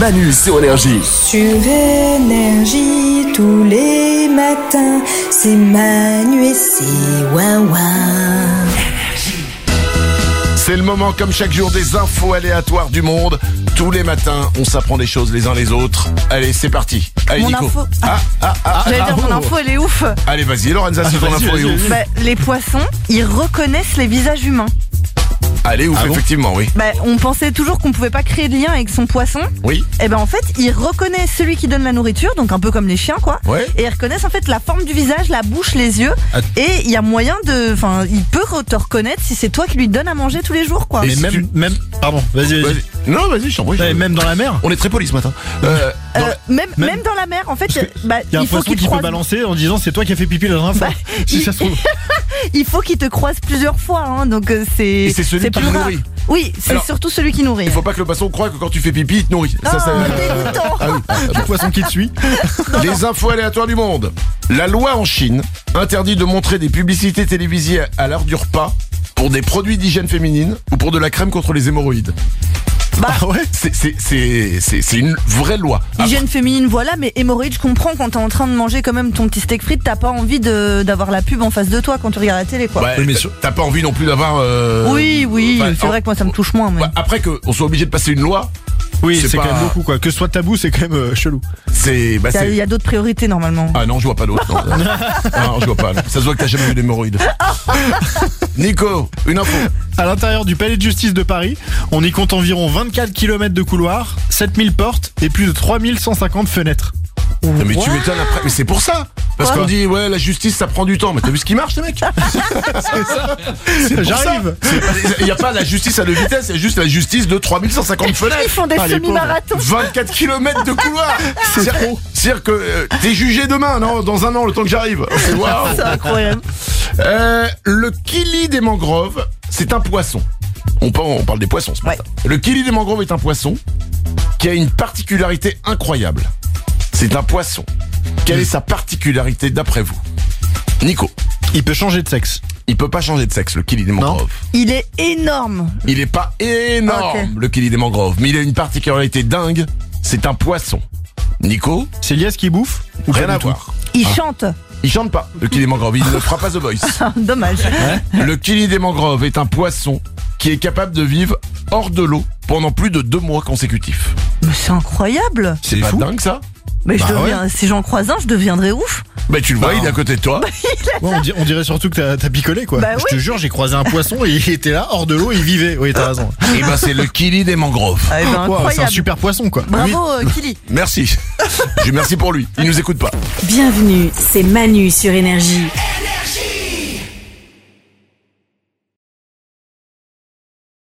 Manu sur Énergie. Sur Énergie, tous les matins, c'est Manu et c'est Wawa. C'est le moment, comme chaque jour, des infos aléatoires du monde. Tous les matins, on s'apprend des choses les uns les autres. Allez, c'est parti. Allez, Mon Nico. info. J'allais dire mon info, elle est ouf. Allez, vas-y, Lorenza, si ton info est ouf. Les poissons, ils reconnaissent les visages humains. Allez, ouf, effectivement, oui. On pensait toujours qu'on pouvait pas créer de lien avec son poisson. Oui. Et en fait, ils reconnaissent celui qui donne la nourriture, donc un peu comme les chiens, quoi. Ouais. Et ils reconnaissent en fait la forme du visage, la bouche, les yeux. Et il y a moyen de, il peut te reconnaître si c'est toi qui lui donne à manger tous les jours, quoi. Et Mais même, pardon, vas-y. Non, vas-y, je t'en prie. Ouais, même dans la mer. On est très poli ce matin. Même dans la mer, en fait, Il y a un il faut poisson qu'il qui te peut croise. balancer en disant c'est toi qui as fait pipi la dernière fois. Si ça se trouve. Il faut qu'il te croise plusieurs fois, hein, donc c'est. Et c'est celui qui plus rare. nourrit. Oui, c'est Alors, surtout celui qui nourrit. Il faut pas que le poisson croie que quand tu fais pipi, il te nourrit. Oh, dégoûtant. Ah oui. Le poisson qui te suit. Les infos aléatoires du monde. La loi en Chine interdit de montrer des publicités télévisées à l'heure du repas pour des produits d'hygiène féminine ou pour de la crème contre les hémorroïdes. Ah ouais. C'est une vraie loi. Hygiène féminine, voilà, mais hémorroïdes, je comprends quand t'es en train de manger quand même ton petit steak frites, t'as pas envie d'avoir la pub en face de toi quand tu regardes la télé, quoi. Ouais, Oui, mais t'as pas envie non plus d'avoir. Oui, Enfin, c'est vrai que moi ça me touche moins. Mais... Après qu'on soit obligé de passer une loi, Oui, c'est c'est pas- quand même beaucoup quoi. Que ce soit tabou, c'est quand même chelou. c'est. Il y a d'autres priorités normalement. Ah non, je vois pas d'autre. Non. Non, je vois pas. Non. Ça se voit que t'as jamais eu d'hémorroïdes. Nico, une info. À l'intérieur du palais de justice de Paris, on y compte environ 24 km de couloirs, 7000 portes et plus de 3150 fenêtres. Non, mais tu m'étonnes après. Mais c'est pour ça. Parce Quoi qu'on dit, ouais, la justice, ça prend du temps. Mais t'as vu ce qui marche, les mecs? C'est pour J'arrive. Il n'y a pas la justice à deux vitesses, il y a juste la justice de 3150 Ils fenêtres. font des les semi-marathons. 24 km de couloir. C'est-à-dire que t'es jugé demain, non? Dans un an, le temps que j'arrive. C'est waouh. C'est incroyable. Le kili des mangroves, c'est un poisson. On parle des poissons ce matin. Le kili des mangroves est un poisson qui a une particularité incroyable. C'est un poisson. Quelle est sa particularité d'après vous? Nico. Il peut changer de sexe. Il peut pas changer de sexe, le kili des mangroves. Il est énorme. Il est pas énorme, Ok. le kili des mangroves, mais il a une particularité dingue. C'est un poisson. Nico, C'est lié à ce qu'il bouffe ou rien pas à du tout? voir. Il chante. Il chante pas, le kili des mangroves. Il ne fera pas The Voice. Dommage. Le kili des mangroves est un poisson qui est capable de vivre hors de l'eau pendant plus de 2 mois consécutifs. Mais c'est incroyable. C'est pas fou. dingue ça? Mais Bah si j'en croise un, je deviendrais ouf. Bah tu le vois, il est à côté de toi. Ouais, on dirait surtout que t'as picolé quoi. Bah Je oui. te jure, j'ai croisé un poisson et il était là, hors de l'eau, il vivait. Oui, t'as raison. Et ben c'est le kili des mangroves. Ah, Wow, c'est un incroyable. super poisson quoi. Bravo, Kili. Merci. Je merci pour lui. Il nous écoute pas. Bienvenue, c'est Manu sur Énergie.